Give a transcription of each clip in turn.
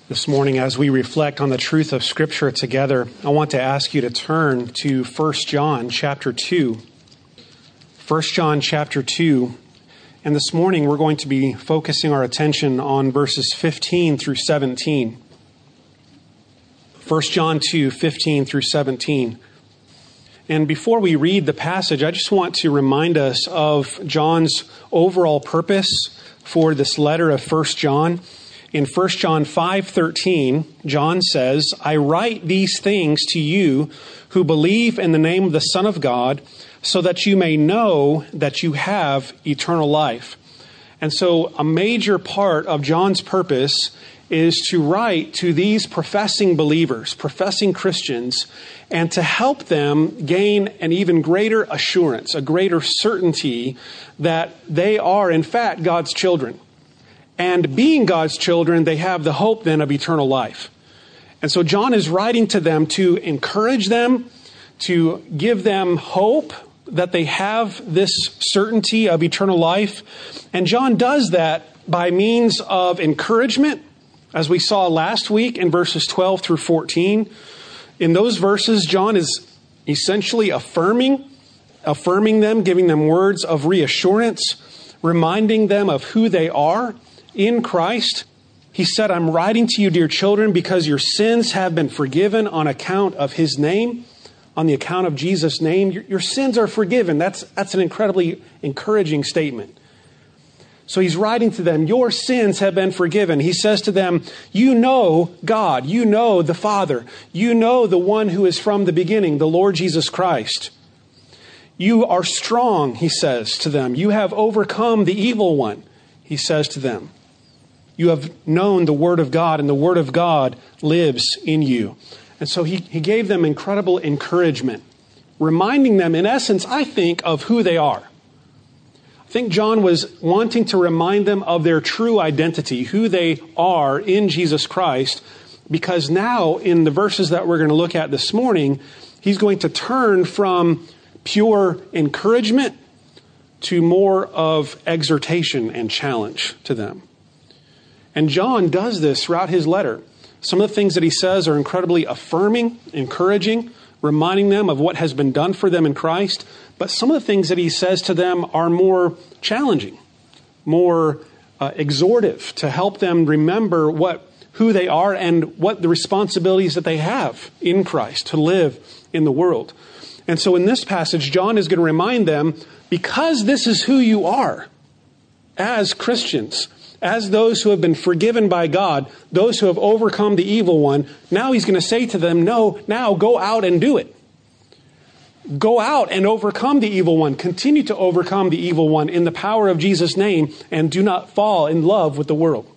This morning, as we reflect on the truth of Scripture together, I want to ask you to turn to 1 John chapter 2. 1 John chapter 2. And this morning, we're going to be focusing our attention on verses 15 through 17. 1 John 2, 15 through 17. And before we read the passage, I just want to remind us of John's overall purpose for this letter of 1 John. In 1 John 5:13, John says, "I write these things to you who believe in the name of the Son of God, so that you may know that you have eternal life." And so a major part of John's purpose is to write to these professing believers, professing Christians, and to help them gain an even greater assurance, a greater certainty that they are, in fact, God's children. And being God's children, they have the hope then of eternal life. And so John is writing to them to encourage them, to give them hope that they have this certainty of eternal life. And John does that by means of encouragement, as we saw last week in verses 12 through 14. In those verses, John is essentially affirming them, giving them words of reassurance, reminding them of who they are in Christ. He said, "I'm writing to you, dear children, because your sins have been forgiven on account of His name," on the account of Jesus' name. Your sins are forgiven. That's an incredibly encouraging statement. So he's writing to them, your sins have been forgiven. He says to them, you know God, you know the Father, you know the one who is from the beginning, the Lord Jesus Christ. You are strong, he says to them. You have overcome the evil one, he says to them. You have known the Word of God, and the Word of God lives in you. And so he gave them incredible encouragement, reminding them, in essence, I think, of who they are. I think John was wanting to remind them of their true identity, who they are in Jesus Christ, because now, in the verses that we're going to look at this morning, he's going to turn from pure encouragement to more of exhortation and challenge to them. And John does this throughout his letter. Some of the things that he says are incredibly affirming, encouraging, reminding them of what has been done for them in Christ. But some of the things that he says to them are more challenging, more exhortive, to help them remember who they are and what the responsibilities that they have in Christ to live in the world. And so in this passage, John is going to remind them, because this is who you are as Christians, as those who have been forgiven by God, those who have overcome the evil one, now he's going to say to them, no, now go out and do it. Go out and overcome the evil one. Continue to overcome the evil one in the power of Jesus' name, and do not fall in love with the world.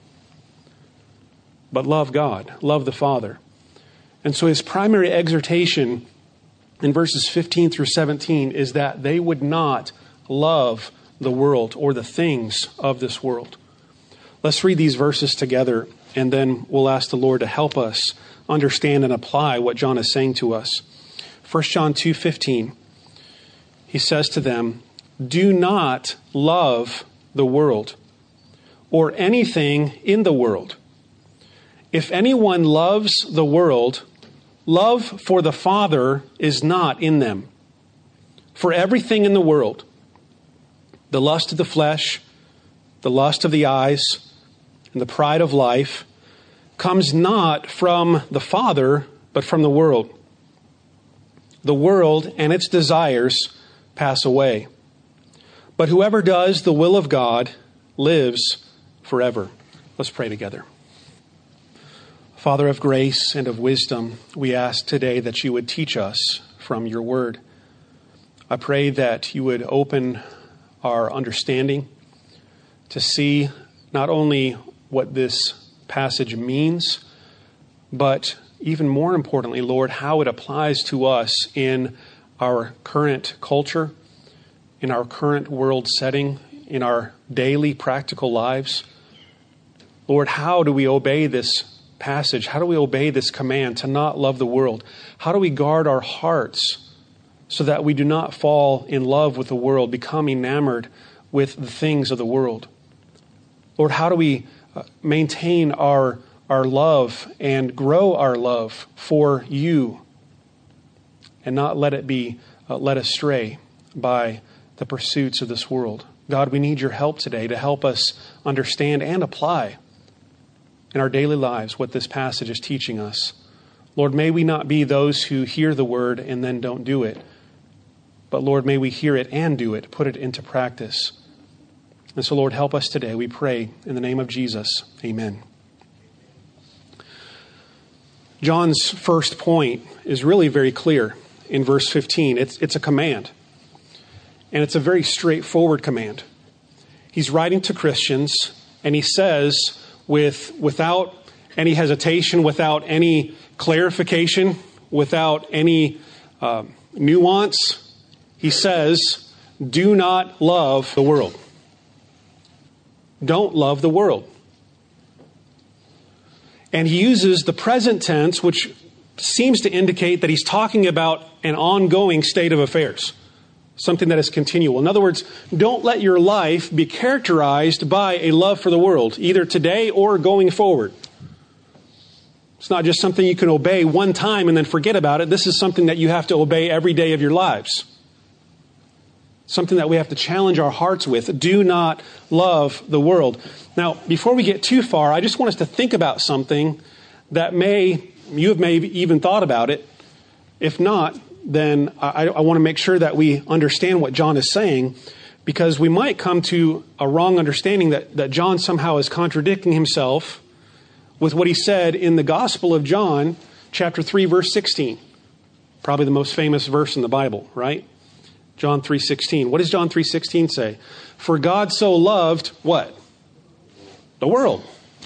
But love God, love the Father. And so his primary exhortation in verses 15 through 17 is that they would not love the world or the things of this world. Let's read these verses together, and then we'll ask the Lord to help us understand and apply what John is saying to us. 1 John 2:15, he says to them, do not love the world or anything in the world. If anyone loves the world, love for the Father is not in them. For everything in the world, the lust of the flesh, the lust of the eyes, and the pride of life, comes not from the Father, but from the world. The world and its desires pass away, but whoever does the will of God lives forever. Let's pray together. Father of grace and of wisdom, we ask today that you would teach us from your word. I pray that you would open our understanding to see not only what this passage means, but even more importantly, Lord, how it applies to us in our current culture, in our current world setting, in our daily practical lives. Lord, how do we obey this passage? How do we obey this command to not love the world? How do we guard our hearts so that we do not fall in love with the world, become enamored with the things of the world? Lord, how do we maintain our our love and grow our love for you, and not let it be led astray by the pursuits of this world. God, we need your help today to help us understand and apply in our daily lives what this passage is teaching us. Lord, may we not be those who hear the word and then don't do it. But Lord, may we hear it and do it, put it into practice. And so, Lord, help us today. We pray in the name of Jesus. Amen. John's first point is really very clear in verse 15. It's a command. And it's a very straightforward command. He's writing to Christians, and he says, without any hesitation, without any clarification, without any nuance, he says, do not love the world. Don't love the world. And he uses the present tense, which seems to indicate that he's talking about an ongoing state of affairs, something that is continual. In other words, don't let your life be characterized by a love for the world, either today or going forward. It's not just something you can obey one time and then forget about it. This is something that you have to obey every day of your lives. Something that we have to challenge our hearts with. Do not love the world. Now, before we get too far, I just want us to think about something that you have maybe even thought about it. If not, then I want to make sure that we understand what John is saying, because we might come to a wrong understanding that John somehow is contradicting himself with what he said in the Gospel of John, chapter 3, verse 16. Probably the most famous verse in the Bible, right? John 3:16. What does John 3:16 say? For God so loved what? The world.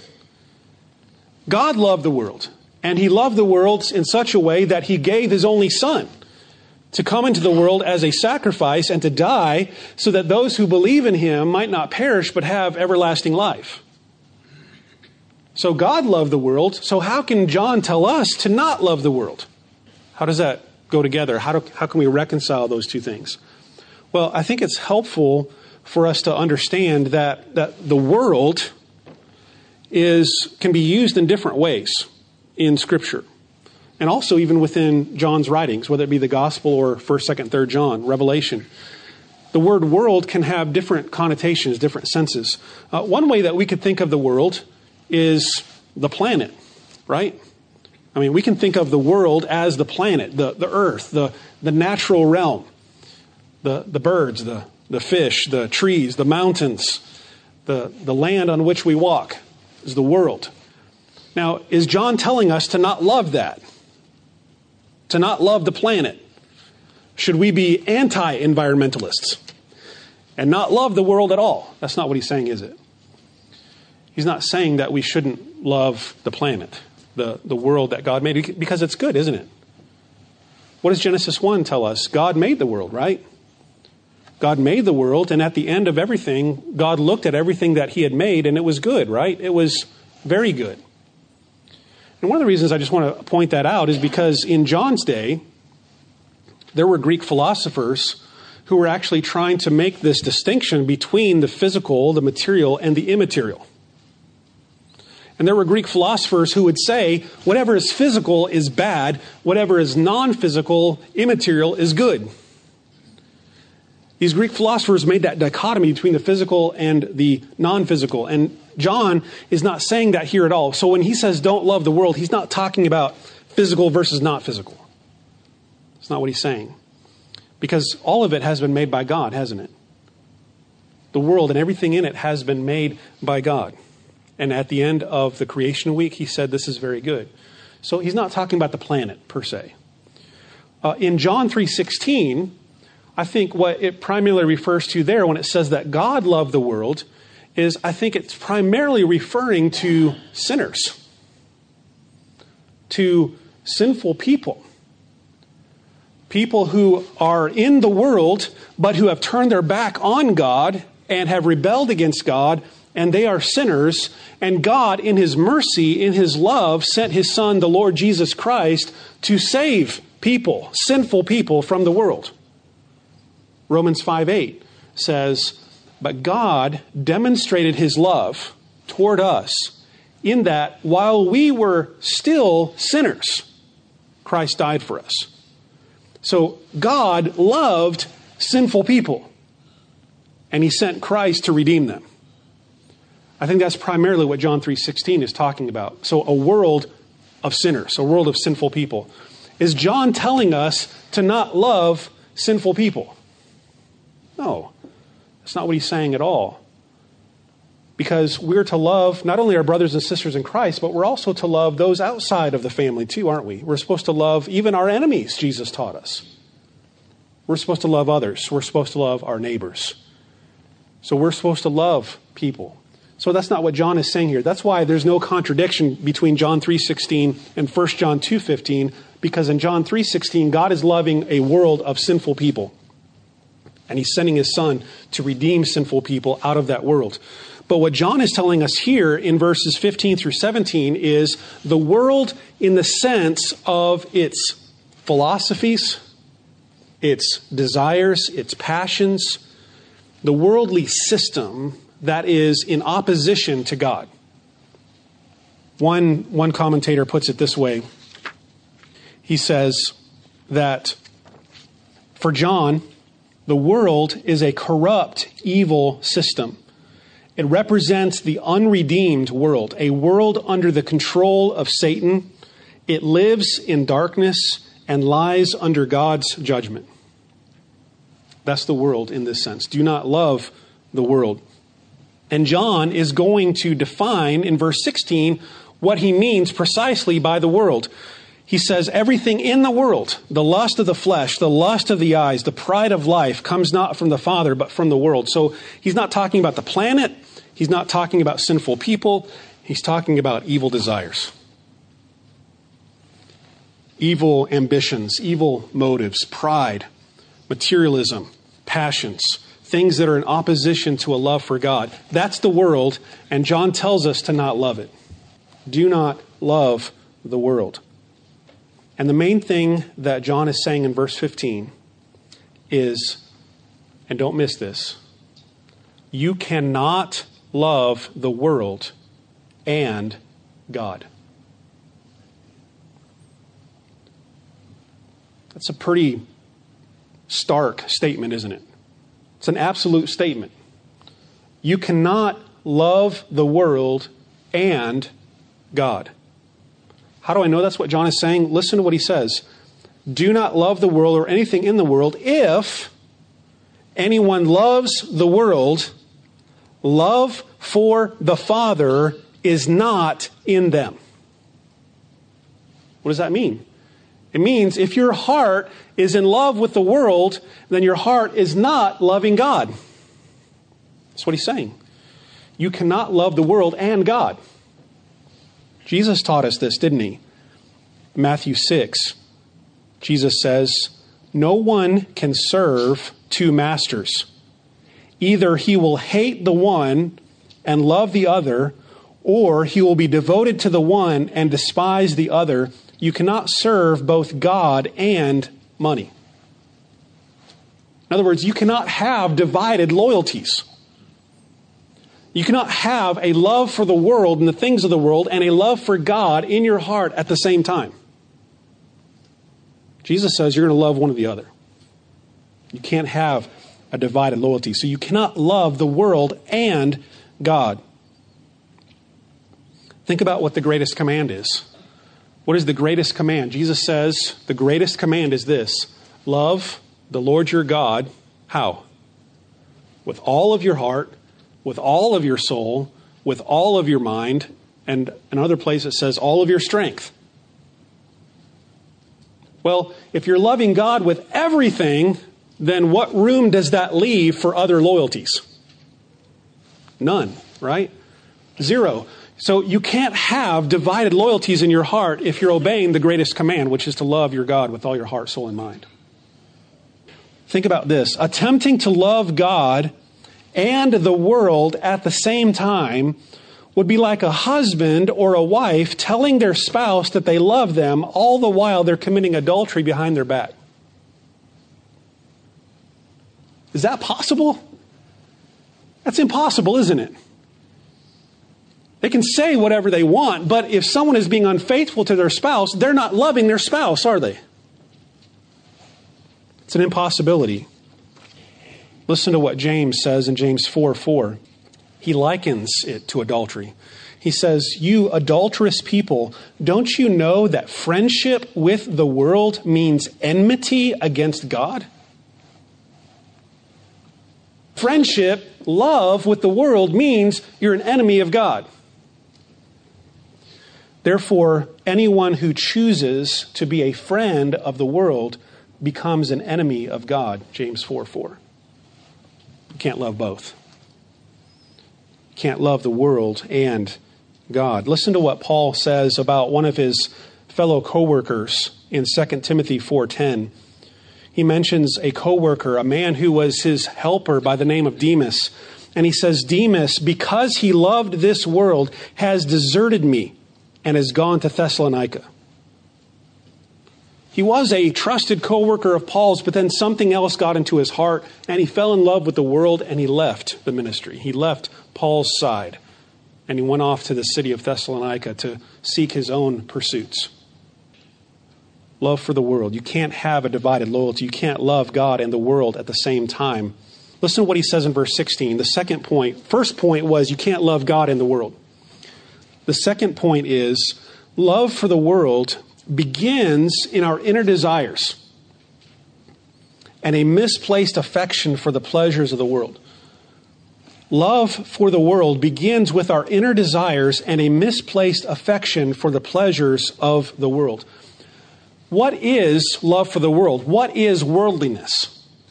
God loved the world. And he loved the world in such a way that he gave his only son to come into the world as a sacrifice and to die so that those who believe in him might not perish but have everlasting life. So God loved the world. So how can John tell us to not love the world? How does that go together? How can we reconcile those two things? Well, I think it's helpful for us to understand that the world can be used in different ways in Scripture. And also even within John's writings, whether it be the Gospel or 1st, 2nd, 3rd John, Revelation. The word world can have different connotations, different senses. One way that we could think of the world is the planet, right? I mean, we can think of the world as the planet, the earth, the natural realm, the birds, the fish, the trees, the mountains, the land on which we walk is the world. Now, is John telling us to not love that? To not love the planet? Should we be anti-environmentalists and not love the world at all? That's not what he's saying, is it? He's not saying that we shouldn't love the planet, the world that God made, because it's good, isn't it? What does Genesis 1 tell us? God made the world, right? God made the world, and at the end of everything, God looked at everything that he had made, and it was good, right? It was very good. And one of the reasons I just want to point that out is because in John's day, there were Greek philosophers who were actually trying to make this distinction between the physical, the material, and the immaterial. And there were Greek philosophers who would say, whatever is physical is bad, whatever is non-physical, immaterial, is good. These Greek philosophers made that dichotomy between the physical and the non-physical. And John is not saying that here at all. So when he says don't love the world, he's not talking about physical versus not physical. That's not what he's saying. Because all of it has been made by God, hasn't it? The world and everything in it has been made by God. And at the end of the creation week, he said this is very good. So he's not talking about the planet per se. In John 3:16, I think what it primarily refers to there when it says that God loved the world is I think it's primarily referring to sinners, to sinful people. People who are in the world, but who have turned their back on God and have rebelled against God, and they are sinners. And God, in his mercy, in his love, sent his Son, the Lord Jesus Christ, to save people, sinful people, from the world. Romans 5:8 says, but God demonstrated his love toward us in that while we were still sinners, Christ died for us. So God loved sinful people, and he sent Christ to redeem them. I think that's primarily what John 3:16 is talking about. So a world of sinners, a world of sinful people. Is John telling us to not love sinful people? No, that's not what he's saying at all. Because we're to love not only our brothers and sisters in Christ, but we're also to love those outside of the family too, aren't we? We're supposed to love even our enemies, Jesus taught us. We're supposed to love others. We're supposed to love our neighbors. So we're supposed to love people. So that's not what John is saying here. That's why there's no contradiction between John 3:16 and 1 John 2:15, because in John 3:16, God is loving a world of sinful people. And he's sending his son to redeem sinful people out of that world. But what John is telling us here in verses 15 through 17 is the world in the sense of its philosophies, its desires, its passions, the worldly system that is in opposition to God. One commentator puts it this way. He says that for John, the world is a corrupt, evil system. It represents the unredeemed world, a world under the control of Satan. It lives in darkness and lies under God's judgment. That's the world in this sense. Do not love the world. And John is going to define in verse 16 what he means precisely by the world. He says, everything in the world, the lust of the flesh, the lust of the eyes, the pride of life comes not from the Father, but from the world. So he's not talking about the planet. He's not talking about sinful people. He's talking about evil desires, evil ambitions, evil motives, pride, materialism, passions, things that are in opposition to a love for God. That's the world, and John tells us to not love it. Do not love the world. And the main thing that John is saying in verse 15 is, and don't miss this, you cannot love the world and God. That's a pretty stark statement, isn't it? It's an absolute statement. You cannot love the world and God. How do I know that's what John is saying? Listen to what he says. Do not love the world or anything in the world. If anyone loves the world, love for the Father is not in them. What does that mean? It means if your heart is in love with the world, then your heart is not loving God. That's what he's saying. You cannot love the world and God. Jesus taught us this, didn't he? Matthew 6, Jesus says, no one can serve two masters. Either he will hate the one and love the other, or he will be devoted to the one and despise the other. You cannot serve both God and money. In other words, you cannot have divided loyalties. You cannot have a love for the world and the things of the world and a love for God in your heart at the same time. Jesus says you're going to love one or the other. You can't have a divided loyalty. So you cannot love the world and God. Think about what the greatest command is. What is the greatest command? Jesus says the greatest command is this. Love the Lord your God. How? With all of your heart, with all of your soul, with all of your mind, and another place it says all of your strength. Well, if you're loving God with everything, then what room does that leave for other loyalties? None, right? Zero. So you can't have divided loyalties in your heart if you're obeying the greatest command, which is to love your God with all your heart, soul, and mind. Think about this. Attempting to love God and the world at the same time would be like a husband or a wife telling their spouse that they love them all the while they're committing adultery behind their back. Is that possible? That's impossible, isn't it? They can say whatever they want, but if someone is being unfaithful to their spouse, they're not loving their spouse, are they? It's an impossibility. Listen to what James says in James 4:4. He likens it to adultery. He says, "You adulterous people, don't you know that friendship with the world means enmity against God?" Friendship, love with the world means you're an enemy of God. Therefore, anyone who chooses to be a friend of the world becomes an enemy of God, James 4:4. You can't love both. You can't love the world and God. Listen to what Paul says about one of his fellow co-workers in 2 Timothy 4:10. He mentions a co-worker, a man who was his helper by the name of Demas. And he says, "Demas, because he loved this world, has deserted me and has gone to Thessalonica." He was a trusted co-worker of Paul's, but then something else got into his heart, and he fell in love with the world, and he left the ministry. He left Paul's side, and he went off to the city of Thessalonica to seek his own pursuits. Love for the world. You can't have a divided loyalty. You can't love God and the world at the same time. Listen to what he says in verse 16. The second point, first point was you can't love God and the world. The second point is love for the world begins in our inner desires and a misplaced affection for the pleasures of the world. Love for the world begins with our inner desires and a misplaced affection for the pleasures of the world. What is love for the world? What is worldliness?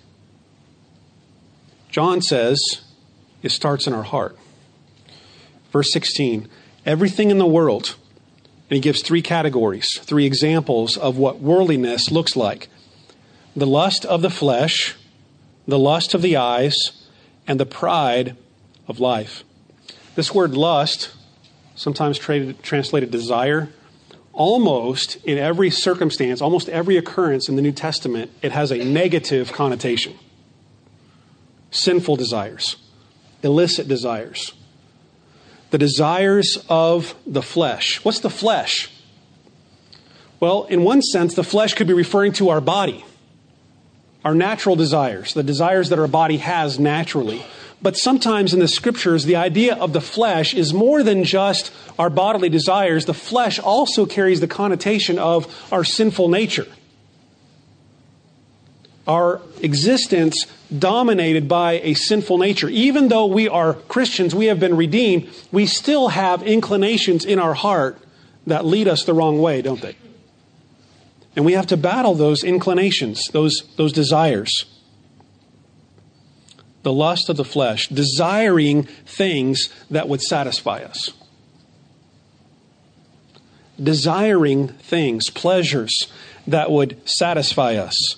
John says it starts in our heart. Verse 16, everything in the world. And he gives three categories, three examples of what worldliness looks like. The lust of the flesh, the lust of the eyes, and the pride of life. This word lust, sometimes translated desire, almost in every circumstance, almost every occurrence in the New Testament, it has a negative connotation. Sinful desires, illicit desires. The desires of the flesh. What's the flesh? Well, in one sense, the flesh could be referring to our body, our natural desires, the desires that our body has naturally. But sometimes in the scriptures, the idea of the flesh is more than just our bodily desires. The flesh also carries the connotation of our sinful nature. Our existence dominated by a sinful nature. Even though we are Christians, we have been redeemed, we still have inclinations in our heart that lead us the wrong way, don't they? And we have to battle those inclinations, those desires. The lust of the flesh, desiring things that would satisfy us. Desiring things, pleasures that would satisfy us.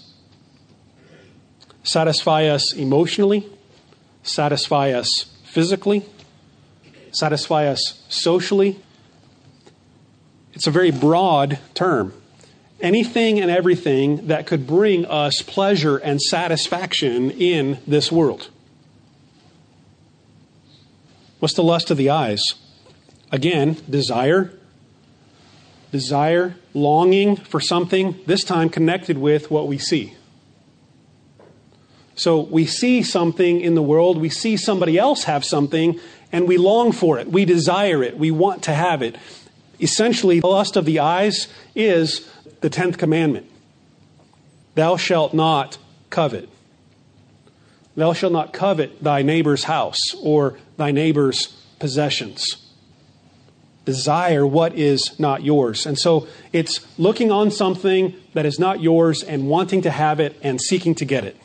Satisfy us emotionally, satisfy us physically, satisfy us socially. It's a very broad term. Anything and everything that could bring us pleasure and satisfaction in this world. What's the lust of the eyes? Again, desire, longing for something, this time connected with what we see. So we see something in the world, we see somebody else have something, and we long for it, we desire it, we want to have it. Essentially, the lust of the eyes is the 10th commandment. Thou shalt not covet. Thou shalt not covet thy neighbor's house or thy neighbor's possessions. Desire what is not yours. And so it's looking on something that is not yours and wanting to have it and seeking to get it.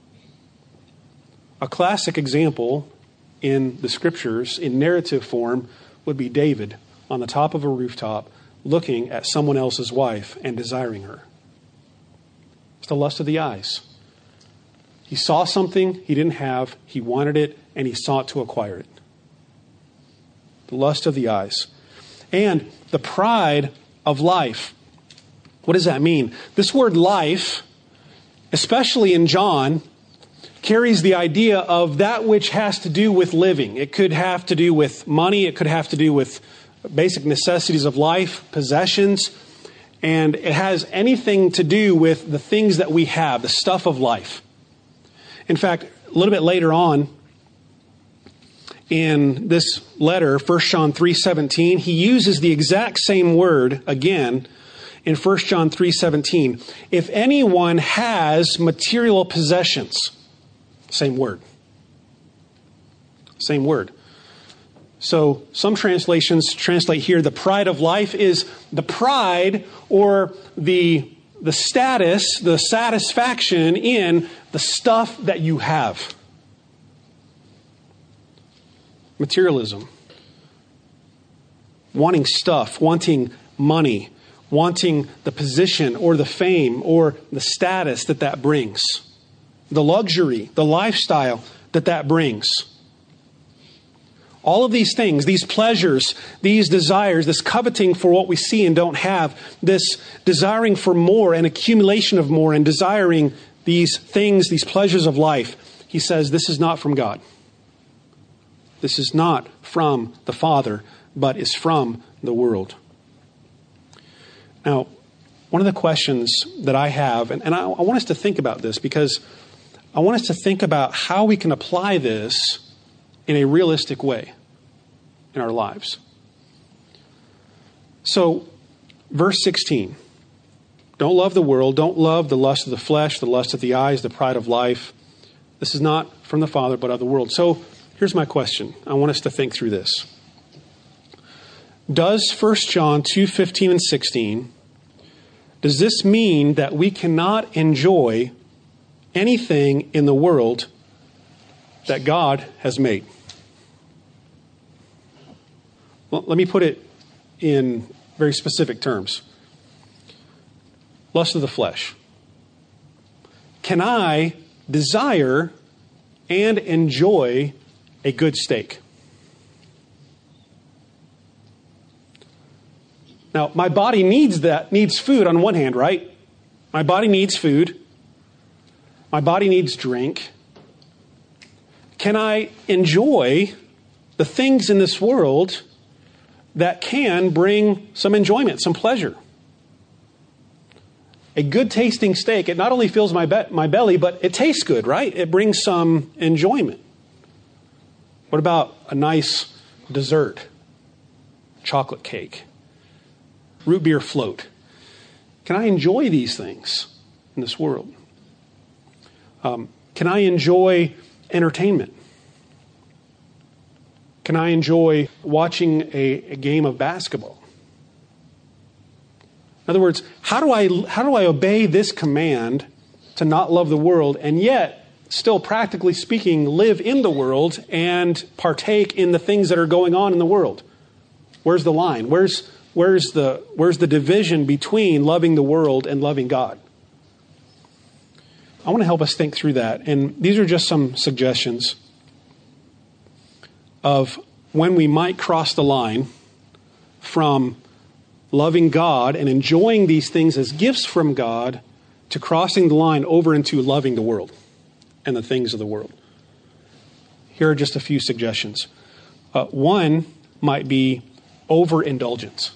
A classic example in the scriptures, in narrative form, would be David on the top of a rooftop looking at someone else's wife and desiring her. It's the lust of the eyes. He saw something he didn't have, he wanted it, and he sought to acquire it. The lust of the eyes. And the pride of life. What does that mean? This word life, especially in John, carries the idea of that which has to do with living. It could have to do with money. It could have to do with basic necessities of life, possessions. And it has anything to do with the things that we have, the stuff of life. In fact, a little bit later on in this letter, 1 John 3:17, he uses the exact same word again in 1 John 3:17. If anyone has material possessions, same word. Same word. So some translations translate here, the pride of life is the pride or the status, the satisfaction in the stuff that you have. Materialism. Wanting stuff, wanting money, wanting the position or the fame or the status that brings. The luxury, the lifestyle that brings. All of these things, these pleasures, these desires, this coveting for what we see and don't have, this desiring for more and accumulation of more and desiring these things, these pleasures of life, he says this is not from God. This is not from the Father, but is from the world. Now, one of the questions that I have, and I want us to think about this because I want us to think about how we can apply this in a realistic way in our lives. So, verse 16. Don't love the world. Don't love the lust of the flesh, the lust of the eyes, the pride of life. This is not from the Father, but of the world. So, here's my question. I want us to think through this. Does 1 John 2:15 and 16, does this mean that we cannot enjoy anything in the world that God has made? Well, let me put it in very specific terms. Lust of the flesh. Can I desire and enjoy a good steak? Now, my body needs food on one hand, right? My body needs food. My body needs drink. Can I enjoy the things in this world that can bring some enjoyment, some pleasure? A good tasting steak, it not only fills my belly, but it tastes good, right? It brings some enjoyment. What about a nice dessert? Chocolate cake, root beer float. Can I enjoy these things in this world? Can I enjoy entertainment? Can I enjoy watching a game of basketball? In other words, how do I obey this command to not love the world and yet, still practically speaking, live in the world and partake in the things that are going on in the world? Where's the line? Where's the division between loving the world and loving God? I want to help us think through that. And these are just some suggestions of when we might cross the line from loving God and enjoying these things as gifts from God to crossing the line over into loving the world and the things of the world. Here are just a few suggestions. One might be overindulgence.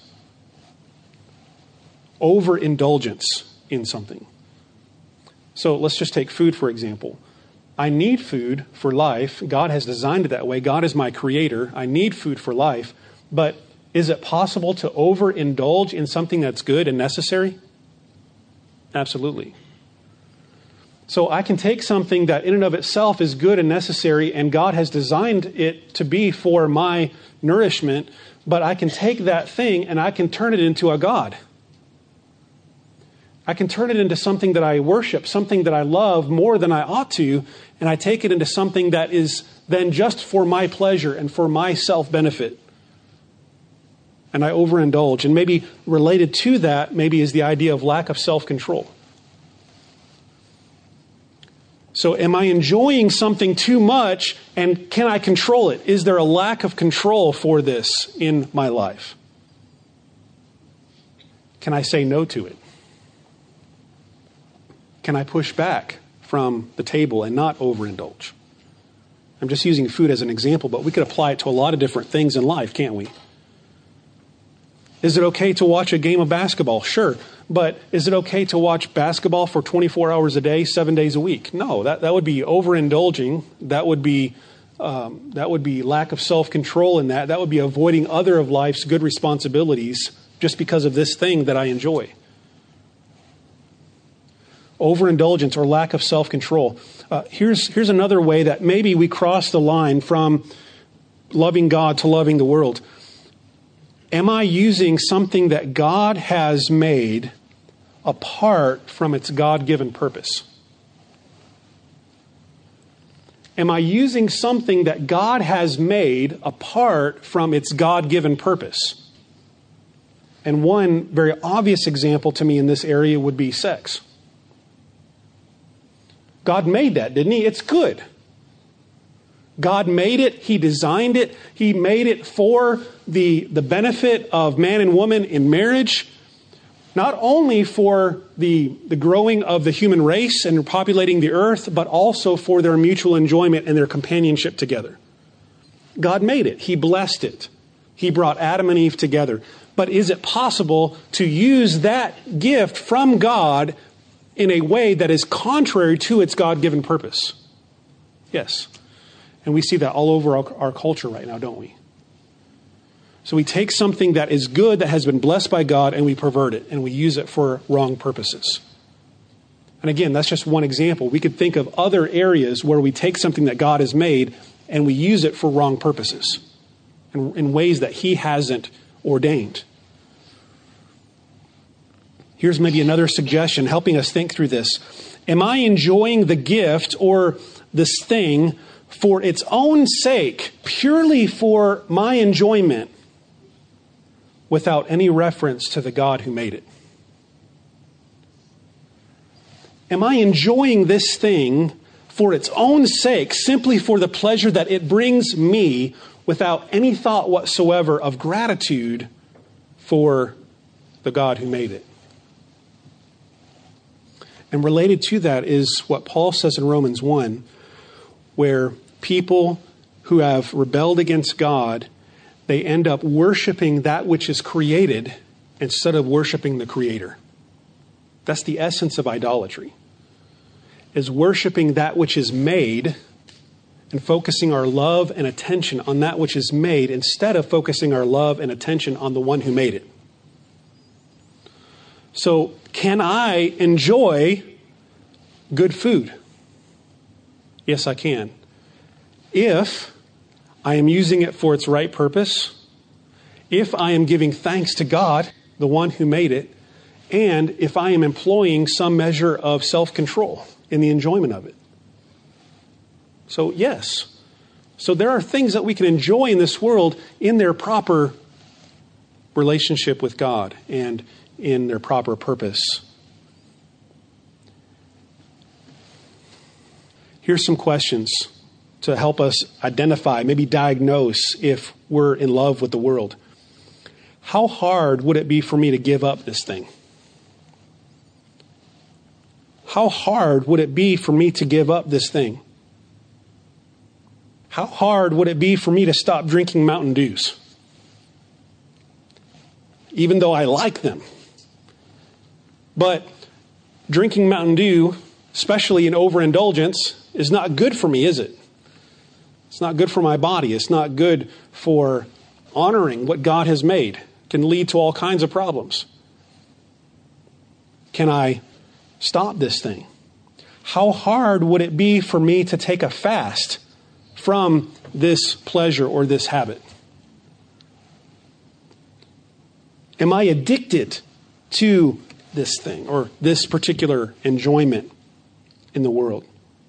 Overindulgence in something. So let's just take food, for example. I need food for life. God has designed it that way. God is my creator. I need food for life. But is it possible to overindulge in something that's good and necessary? Absolutely. So I can take something that in and of itself is good and necessary, and God has designed it to be for my nourishment, but I can take that thing and I can turn it into a god. I can turn it into something that I worship, something that I love more than I ought to, and I take it into something that is then just for my pleasure and for my self-benefit. And I overindulge. And maybe related to that, maybe is the idea of lack of self-control. So am I enjoying something too much, and can I control it? Is there a lack of control for this in my life? Can I say no to it? Can I push back from the table and not overindulge? I'm just using food as an example, but we could apply it to a lot of different things in life, can't we? Is it okay to watch a game of basketball? Sure. But is it okay to watch basketball for 24 hours a day, 7 days a week? No, that would be overindulging. That would be lack of self-control in that. That would be avoiding other of life's good responsibilities just because of this thing that I enjoy. Overindulgence or lack of self-control. Here's another way that maybe we cross the line from loving God to loving the world. Am I using something that God has made apart from its God-given purpose? Am I using something that God has made apart from its God-given purpose? And one very obvious example to me in this area would be sex. God made that, didn't He? It's good. God made it. He designed it. He made it for the benefit of man and woman in marriage, not only for the growing of the human race and populating the earth, but also for their mutual enjoyment and their companionship together. God made it. He blessed it. He brought Adam and Eve together. But is it possible to use that gift from God in a way that is contrary to its God-given purpose? Yes. And we see that all over our culture right now, don't we? So we take something that is good, that has been blessed by God, and we pervert it, and we use it for wrong purposes. And again, that's just one example. We could think of other areas where we take something that God has made, and we use it for wrong purposes, in ways that He hasn't ordained. Here's maybe another suggestion, helping us think through this. Am I enjoying the gift or this thing for its own sake, purely for my enjoyment, without any reference to the God who made it? Am I enjoying this thing for its own sake, simply for the pleasure that it brings me, without any thought whatsoever of gratitude for the God who made it? And related to that is what Paul says in Romans 1, where people who have rebelled against God, they end up worshiping that which is created instead of worshiping the Creator. That's the essence of idolatry, is worshiping that which is made and focusing our love and attention on that which is made instead of focusing our love and attention on the one who made it. So, can I enjoy good food? Yes, I can. If I am using it for its right purpose, if I am giving thanks to God, the one who made it, and if I am employing some measure of self-control in the enjoyment of it. So, yes. So there are things that we can enjoy in this world in their proper relationship with God and in their proper purpose. Here's some questions to help us identify, maybe diagnose if we're in love with the world. How hard would it be for me to give up this thing? How hard would it be for me to give up this thing? How hard would it be for me to stop drinking Mountain Dews? Even though I like them. But drinking Mountain Dew, especially in overindulgence, is not good for me, is it? It's not good for my body. It's not good for honoring what God has made. It can lead to all kinds of problems. Can I stop this thing? How hard would it be for me to take a fast from this pleasure or this habit? Am I addicted to this thing or this particular enjoyment in the world?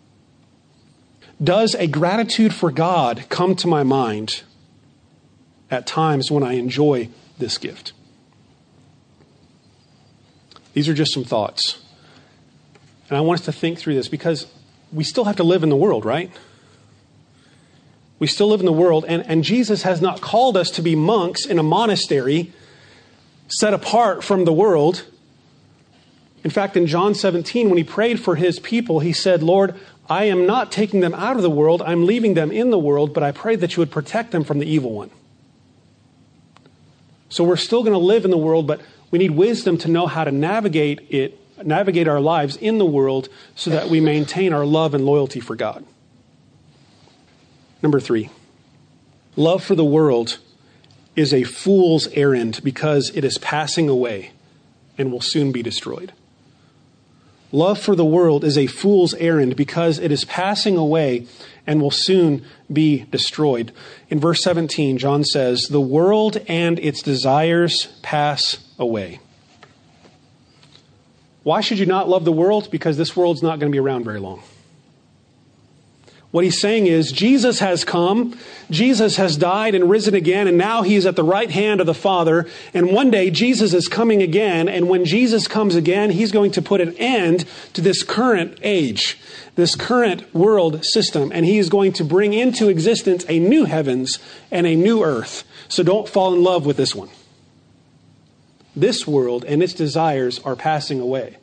Does a gratitude for God come to my mind at times when I enjoy this gift? These are just some thoughts. And I want us to think through this because we still have to live in the world, right? We still live in the world, and Jesus has not called us to be monks in a monastery set apart from the world. In fact, in John 17, when he prayed for his people, he said, Lord, I am not taking them out of the world. I'm leaving them in the world, but I pray that you would protect them from the evil one. So we're still going to live in the world, but we need wisdom to know how to navigate our lives in the world so that we maintain our love and loyalty for God. Number 3, love for the world is a fool's errand because it is passing away and will soon be destroyed. Love for the world is a fool's errand because it is passing away and will soon be destroyed. In verse 17, John says, the world and its desires pass away. Why should you not love the world? Because this world's not going to be around very long. What he's saying is Jesus has come, Jesus has died and risen again, and now he's at the right hand of the Father. And one day Jesus is coming again, and when Jesus comes again, he's going to put an end to this current age, this current world system, and he is going to bring into existence a new heavens and a new earth. So don't fall in love with this one. This world and its desires are passing away.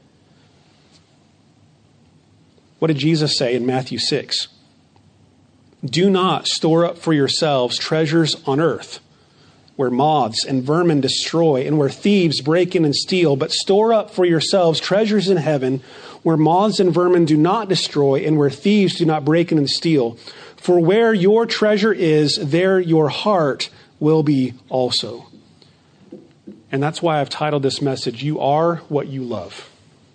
What did Jesus say in Matthew 6? Do not store up for yourselves treasures on earth, where moths and vermin destroy and where thieves break in and steal, but store up for yourselves treasures in heaven, where moths and vermin do not destroy and where thieves do not break in and steal. For where your treasure is, there your heart will be also. And that's why I've titled this message, You Are What You Love.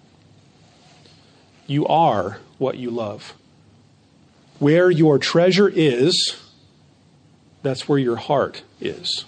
You are what you love. Where your treasure is, that's where your heart is.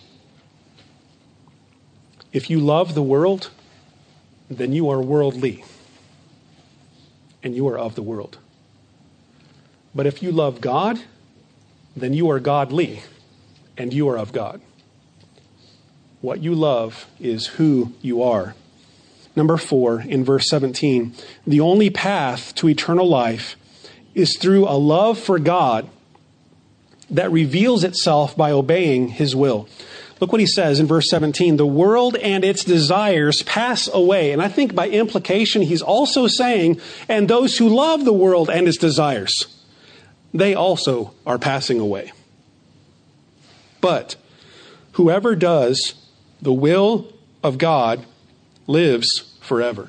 If you love the world, then you are worldly, and you are of the world. But if you love God, then you are godly, and you are of God. What you love is who you are. Number 4, in verse 17, the only path to eternal life is through a love for God that reveals itself by obeying his will. Look what he says in verse 17, the world and its desires pass away. And I think by implication, he's also saying, and those who love the world and its desires, they also are passing away. But whoever does the will of God lives forever.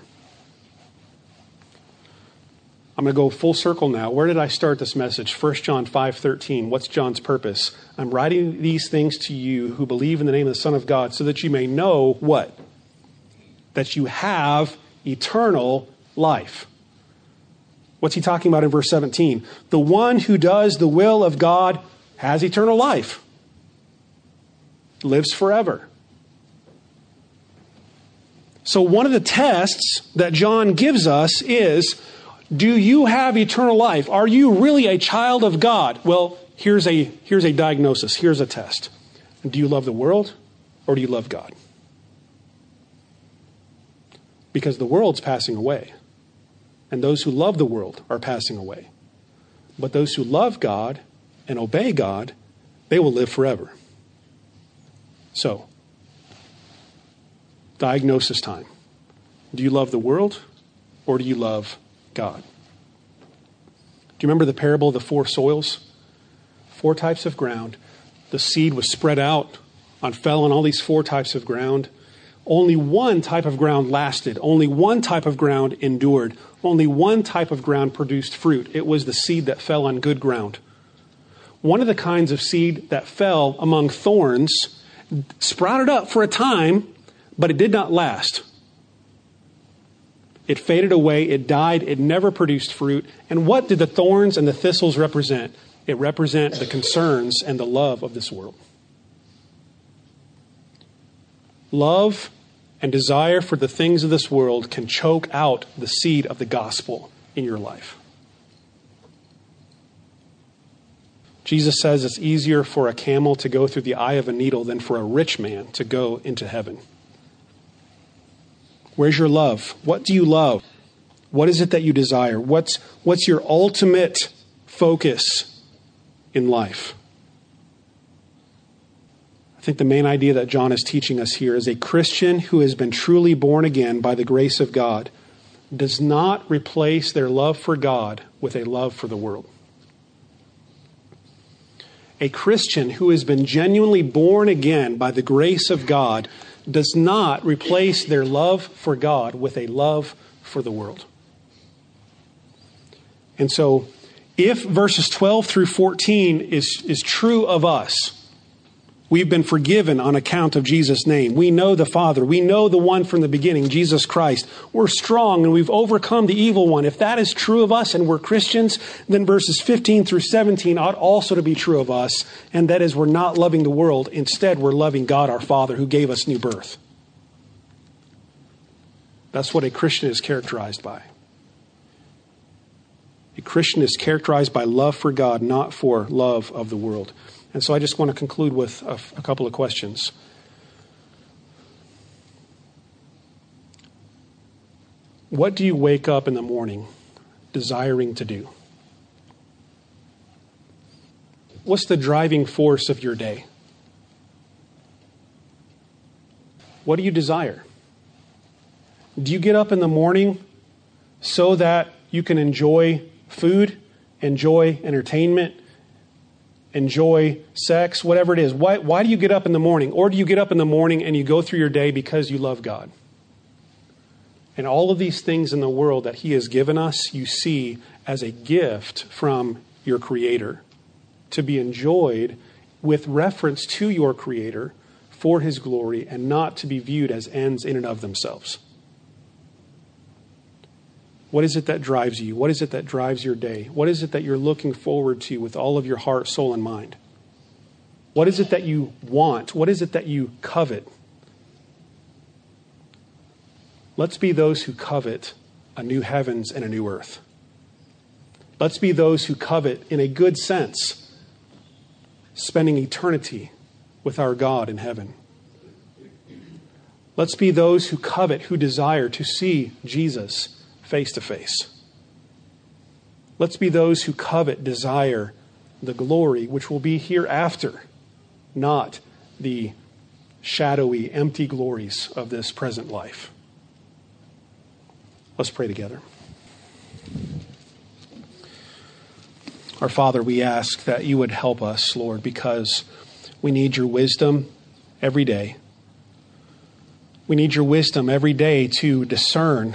I'm going to go full circle now. Where did I start this message? 1 John 5:13. What's John's purpose? I'm writing these things to you who believe in the name of the Son of God so that you may know what? That you have eternal life. What's he talking about in verse 17? The one who does the will of God has eternal life. Lives forever. So one of the tests that John gives us is, do you have eternal life? Are you really a child of God? Well, here's a diagnosis. Here's a test. Do you love the world or do you love God? Because the world's passing away. And those who love the world are passing away. But those who love God and obey God, they will live forever. So, diagnosis time. Do you love the world or do you love God? Do you remember the parable of the 4 soils? 4 types of ground. The seed was spread out fell on all these 4 types of ground. Only one type of ground lasted. Only one type of ground endured. Only one type of ground produced fruit. It was the seed that fell on good ground. One of the kinds of seed that fell among thorns sprouted up for a time, but it did not last. It faded away, it died, it never produced fruit. And what did the thorns and the thistles represent? It represent the concerns and the love of this world. Love and desire for the things of this world can choke out the seed of the gospel in your life. Jesus says it's easier for a camel to go through the eye of a needle than for a rich man to go into heaven. Where's your love? What do you love? What is it that you desire? What's your ultimate focus in life? I think the main idea that John is teaching us here is a Christian who has been truly born again by the grace of God does not replace their love for God with a love for the world. A Christian who has been genuinely born again by the grace of God does not replace their love for God with a love for the world. And so, if verses 12 through 14 is true of us, we've been forgiven on account of Jesus' name. We know the Father. We know the one from the beginning, Jesus Christ. We're strong and we've overcome the evil one. If that is true of us and we're Christians, then verses 15 through 17 ought also to be true of us. And that is, we're not loving the world. Instead, we're loving God our Father who gave us new birth. That's what a Christian is characterized by. A Christian is characterized by love for God, not for love of the world. And so I just want to conclude with a couple of questions. What do you wake up in the morning desiring to do? What's the driving force of your day? What do you desire? Do you get up in the morning so that you can enjoy food, enjoy entertainment, enjoy sex, whatever it is? Why do you get up in the morning? Or do you get up in the morning and you go through your day because you love God? And all of these things in the world that He has given us, you see as a gift from your Creator to be enjoyed with reference to your Creator for His glory and not to be viewed as ends in and of themselves. What is it that drives you? What is it that drives your day? What is it that you're looking forward to with all of your heart, soul, and mind? What is it that you want? What is it that you covet? Let's be those who covet a new heavens and a new earth. Let's be those who covet, in a good sense, spending eternity with our God in heaven. Let's be those who covet, who desire to see Jesus face to face. Let's be those who covet, desire the glory which will be hereafter, not the shadowy, empty glories of this present life. Let's pray together. Our Father, we ask that you would help us, Lord, because we need your wisdom every day. We need your wisdom every day to discern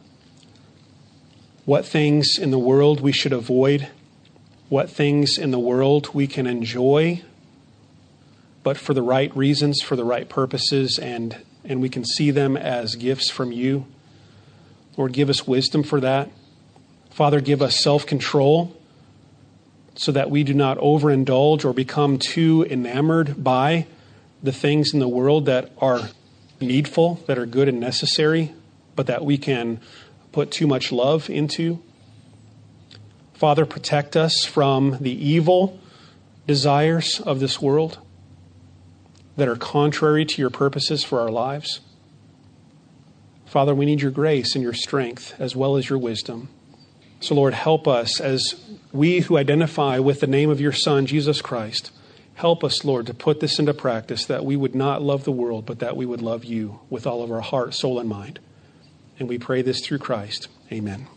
what things in the world we should avoid, what things in the world we can enjoy, but for the right reasons, for the right purposes, and we can see them as gifts from you. Lord, give us wisdom for that. Father, give us self-control so that we do not overindulge or become too enamored by the things in the world that are needful, that are good and necessary, but that we can put too much love into. Father, protect us from the evil desires of this world that are contrary to your purposes for our lives. Father, we need your grace and your strength as well as your wisdom. So, Lord, help us as we who identify with the name of your Son, Jesus Christ. Help us, Lord, to put this into practice, that we would not love the world, but that we would love you with all of our heart, soul, and mind. And we pray this through Christ. Amen.